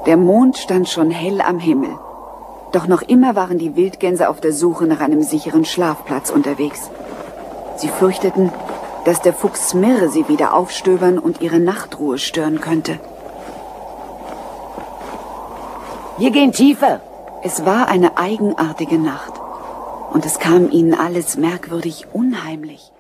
Der Mond stand schon hell am Himmel. Doch noch immer waren die Wildgänse auf der Suche nach einem sicheren Schlafplatz unterwegs. Sie fürchteten, dass der Fuchs Smirre sie wieder aufstöbern und ihre Nachtruhe stören könnte. Wir gehen tiefer. Es war eine eigenartige Nacht. Und es kam ihnen alles merkwürdig unheimlich